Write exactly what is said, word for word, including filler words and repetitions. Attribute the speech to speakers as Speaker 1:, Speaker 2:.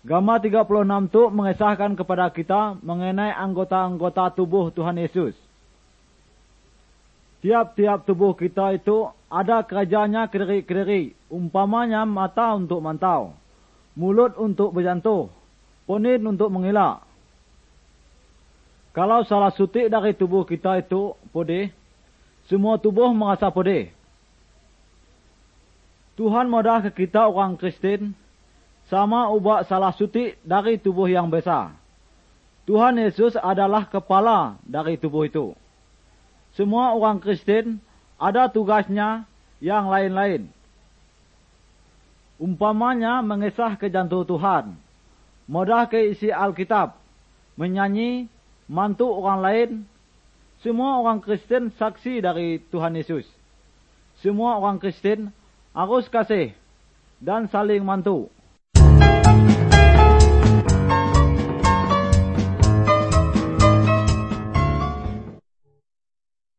Speaker 1: Gambar tiga puluh enam itu mengisahkan kepada kita mengenai anggota-anggota tubuh Tuhan Yesus. Tiap-tiap tubuh kita itu ada kerjanya kediri-kediri. Umpamanya mata untuk mantau, mulut untuk berjantung, ponin untuk mengelak. Kalau salah sutik dari tubuh kita itu podeh, semua tubuh merasa podeh. Tuhan modah ke kita orang Kristen, sama ubah salah sutik dari tubuh yang besar. Tuhan Yesus adalah kepala dari tubuh itu. Semua orang Kristen ada tugasnya yang lain-lain. Umpamanya mengisah ke jantung Tuhan, modah ke isi Alkitab, menyanyi, mantu orang lain. Semua orang Kristen saksi dari Tuhan Yesus. Semua orang Kristen harus kasih dan saling mantu.